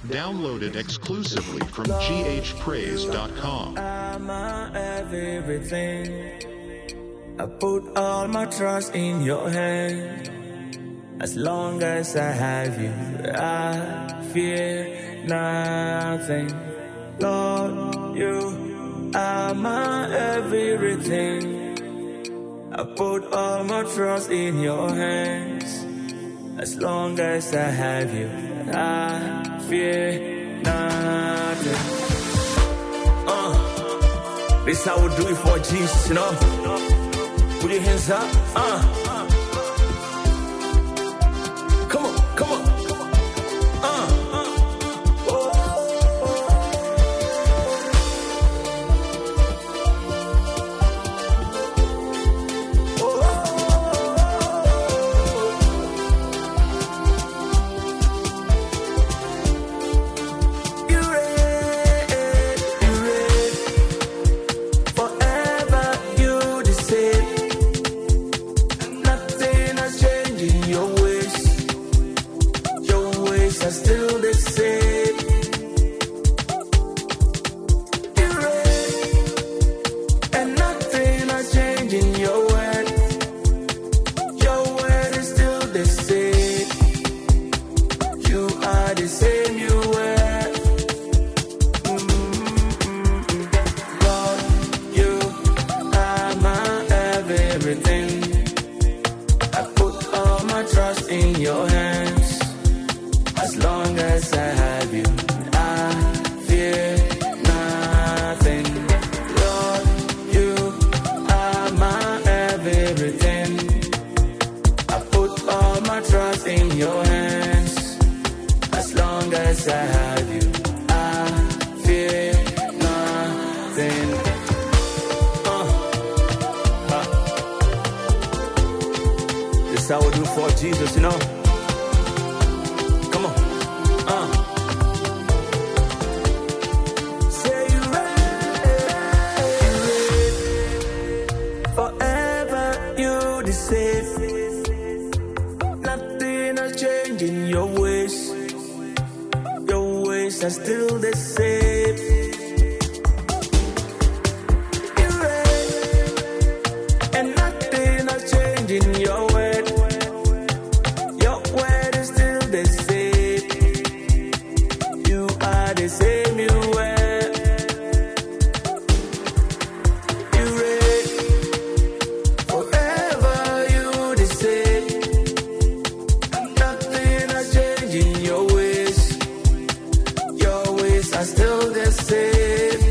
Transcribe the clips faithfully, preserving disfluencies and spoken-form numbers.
Downloaded exclusively from g h praise dot com. I'm my everything. I put all my trust in your hand. As long as I have you, I fear nothing. Lord, you are my everything. I put all my trust in your hands. As long as I have you, I fear nothing. Uh, this I would do it for Jesus, you know. Put your hands up. Uh. Come on, come on. Uh. Still the same. You're right, and nothing has changed in your word. Your word is still the same. You are the same you were. Mm-hmm. Lord, you are my everything. I put all my trust in your hands. As long as I have you, I fear nothing. Lord, you are my everything. I put all my trust in your hands. As long as I have you, I fear nothing. Uh, uh. This I will do for Jesus, you know. Nothing has changed in your ways. Your ways are still the same. You're right, and nothing has changed in your word. Your word is still the same. You are the same you were. Are still the same.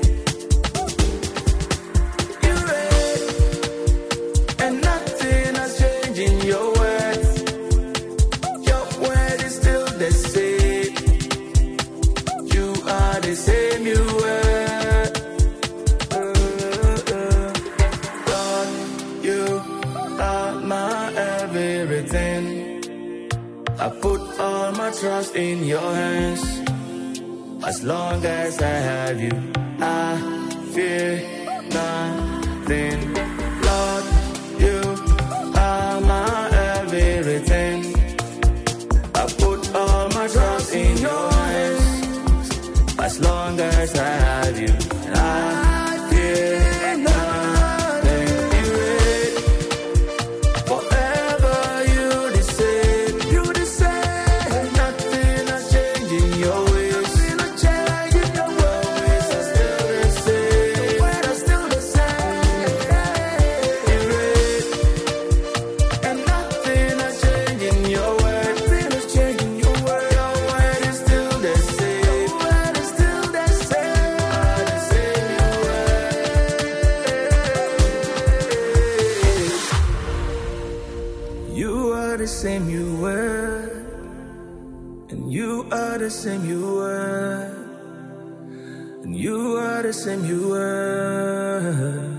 You're right, and nothing has changed in your word. Your word is still the same. You are the same you were. Uh, uh, Lord, you are my everything. I put all my trust in your hands. As long as I have you, I fear nothing. Lord, you are my everything. I put all my trust in your hands. As long as I have you, I fear nothing. You're right, forever you the same. You the same. Nothing has changed in your way. You are the same you were, and you are the same you were, and you are the same you were.